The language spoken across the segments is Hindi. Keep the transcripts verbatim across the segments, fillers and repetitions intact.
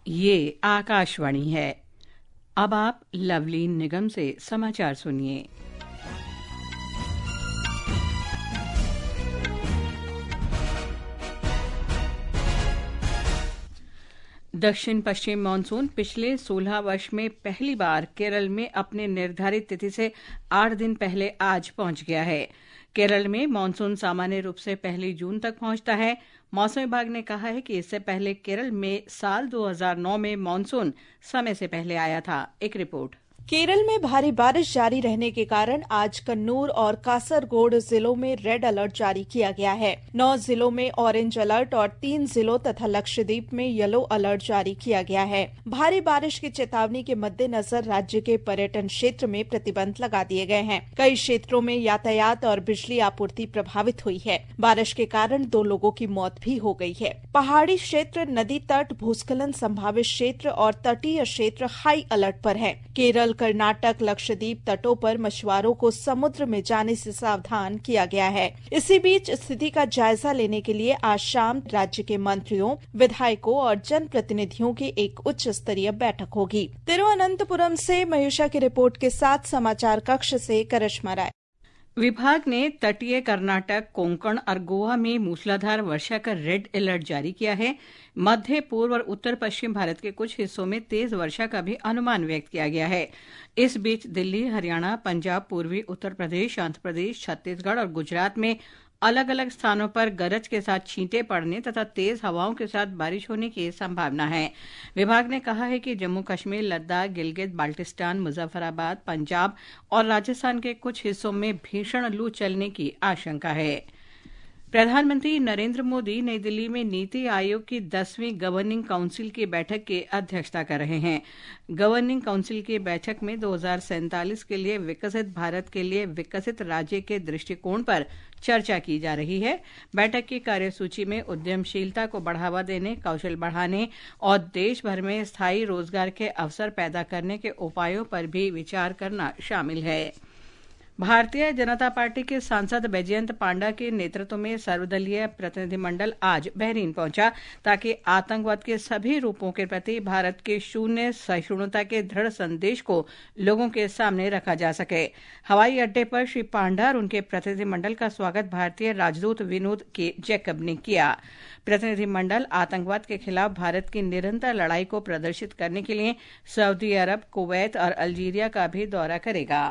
ये आकाशवाणी है। अब आप लवलीन निगम से समाचार सुनिए। दक्षिण पश्चिम मानसून पिछले सोलह वर्ष में पहली बार केरल में अपने निर्धारित तिथि से आठ दिन पहले आज पहुंच गया है। केरल में मानसून सामान्य रूप से पहली जून तक पहुंचता है। मौसम विभाग ने कहा है कि इससे पहले केरल में साल दो हज़ार नौ में मानसून समय से पहले आया था। एक रिपोर्ट। केरल में भारी बारिश जारी रहने के कारण आज कन्नूर और कासरगोड जिलों में रेड अलर्ट जारी किया गया है। नौ जिलों में ऑरेंज अलर्ट और तीन जिलों तथा लक्षद्वीप में येलो अलर्ट जारी किया गया है। भारी बारिश की चेतावनी के मद्देनजर राज्य के पर्यटन क्षेत्र में प्रतिबंध लगा दिए गए हैं। कई क्षेत्रों में यातायात और बिजली आपूर्ति प्रभावित हुई है। बारिश के कारण दो लोगों की मौत भी हो गई है। पहाड़ी क्षेत्र, नदी तट, भूस्खलन संभावित क्षेत्र और तटीय क्षेत्र हाई अलर्ट पर है। केरल, कर्नाटक, लक्षद्वीप तटों पर मछुआरों को समुद्र में जाने से सावधान किया गया है। इसी बीच स्थिति का जायजा लेने के लिए आज शाम राज्य के मंत्रियों, विधायकों और जनप्रतिनिधियों की एक उच्च स्तरीय बैठक होगी। तिरुवनंतपुरम से मयूषा की रिपोर्ट के साथ समाचार कक्ष से करिश्मा राय। विभाग ने तटीय कर्नाटक, कोंकण और गोवा में मूसलाधार वर्षा का रेड अलर्ट जारी किया है। मध्य पूर्व और उत्तर पश्चिम भारत के कुछ हिस्सों में तेज वर्षा का भी अनुमान व्यक्त किया गया है। इस बीच दिल्ली, हरियाणा, पंजाब, पूर्वी उत्तर प्रदेश, आंध्र प्रदेश, छत्तीसगढ़ और गुजरात में अलग अलग स्थानों पर गरज के साथ छींटे पड़ने तथा तेज हवाओं के साथ बारिश होने की संभावना है। विभाग ने कहा है कि जम्मू कश्मीर, लद्दाख, गिलगित बाल्टिस्तान, मुजफ्फराबाद, पंजाब और राजस्थान के कुछ हिस्सों में भीषण लू चलने की आशंका है। प्रधानमंत्री नरेंद्र मोदी नई दिल्ली में नीति आयोग की दसवीं गवर्निंग काउंसिल की बैठक की अध्यक्षता कर रहे हैं। गवर्निंग काउंसिल की बैठक में दो हज़ार सैंतालीस के लिए विकसित भारत के लिए विकसित राज्य के दृष्टिकोण पर चर्चा की जा रही है। बैठक की कार्यसूची में उद्यमशीलता को बढ़ावा देने, कौशल बढ़ाने और देश भर में स्थायी रोजगार के अवसर पैदा करने के उपायों पर भी विचार करना शामिल है। भारतीय जनता पार्टी के सांसद बैजयंत पांडा के नेतृत्व में सर्वदलीय प्रतिनिधिमंडल आज बहरीन पहुंचा ताकि आतंकवाद के सभी रूपों के प्रति भारत के शून्य सहिष्णुता के दृढ़ संदेश को लोगों के सामने रखा जा सके। हवाई अड्डे पर श्री पांडा और उनके प्रतिनिधिमंडल का स्वागत भारतीय राजदूत विनोद के जैकब ने किया। प्रतिनिधिमंडल आतंकवाद के खिलाफ भारत की निरंतर लड़ाई को प्रदर्शित करने के लिए सऊदी अरब, कुवैत और अल्जीरिया का भी दौरा करेगा।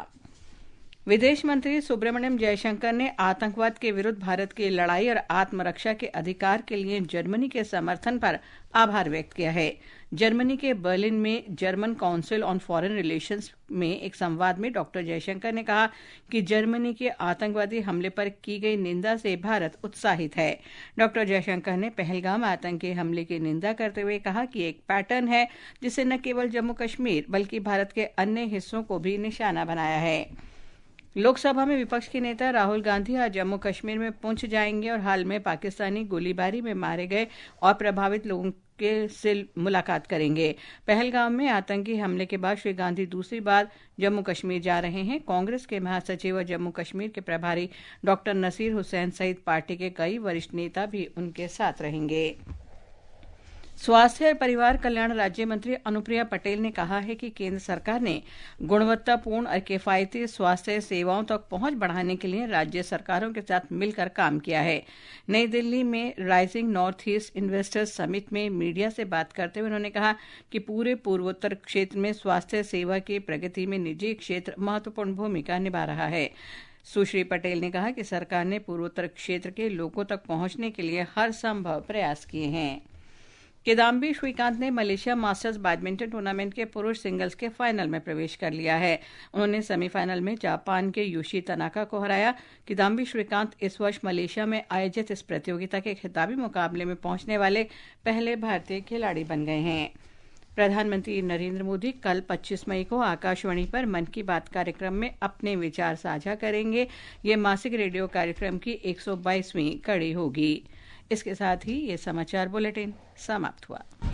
विदेश मंत्री सुब्रमण्यम जयशंकर ने आतंकवाद के विरुद्ध भारत की लड़ाई और आत्मरक्षा के अधिकार के लिए जर्मनी के समर्थन पर आभार व्यक्त किया है। जर्मनी के बर्लिन में German Council on Foreign Relations में एक संवाद में डॉक्टर जयशंकर ने कहा कि जर्मनी के आतंकवादी हमले पर की गई निंदा से भारत उत्साहित है। डॉक्टर जयशंकर ने पहलगाम आतंकी हमले की निंदा करते हुए कहा कि एक पैटर्न है जिसे न केवल जम्मू कश्मीर बल्कि भारत के अन्य हिस्सों को भी निशाना बनाया है। लोकसभा में विपक्ष के नेता राहुल गांधी आज जम्मू कश्मीर में पुंछ जाएंगे और हाल में पाकिस्तानी गोलीबारी में मारे गए और प्रभावित लोगों के से मुलाकात करेंगे। पहलगाम में आतंकी हमले के बाद श्री गांधी दूसरी बार जम्मू कश्मीर जा रहे हैं। कांग्रेस के महासचिव और जम्मू कश्मीर के प्रभारी डॉक्टर नसीर हुसैन सहित पार्टी के कई वरिष्ठ नेता भी उनके साथ रहेंगे। स्वास्थ्य और परिवार कल्याण राज्य मंत्री अनुप्रिया पटेल ने कहा है कि केंद्र सरकार ने गुणवत्तापूर्ण और किफायती स्वास्थ्य सेवाओं तक पहुंच बढ़ाने के लिए राज्य सरकारों के साथ मिलकर काम किया है। नई दिल्ली में Rising North East Investors Summit में मीडिया से बात करते हुए उन्होंने कहा कि पूरे पूर्वोत्तर क्षेत्र में स्वास्थ्य सेवा की प्रगति में निजी क्षेत्र महत्वपूर्ण भूमिका निभा रहा है। सुश्री पटेल ने कहा कि सरकार ने पूर्वोत्तर क्षेत्र के लोगों तक पहुंचने के लिए हर संभव प्रयास किए हैं। किदाम्बी श्रीकांत ने मलेशिया मास्टर्स बैडमिंटन टूर्नामेंट के पुरुष सिंगल्स के फाइनल में प्रवेश कर लिया है। उन्होंने सेमीफाइनल में जापान के यूशी तनाका को हराया। किदाम्बी श्रीकांत इस वर्ष मलेशिया में आयोजित इस प्रतियोगिता के खिताबी मुकाबले में पहुंचने वाले पहले भारतीय खिलाड़ी बन गए हैं। प्रधानमंत्री नरेंद्र मोदी कल पच्चीस मई को आकाशवाणी पर मन की बात कार्यक्रम में अपने विचार साझा करेंगे। ये मासिक रेडियो कार्यक्रम की एक सौ बाईसवीं कड़ी होगी। इसके साथ ही ये समाचार बुलेटिन समाप्त हुआ।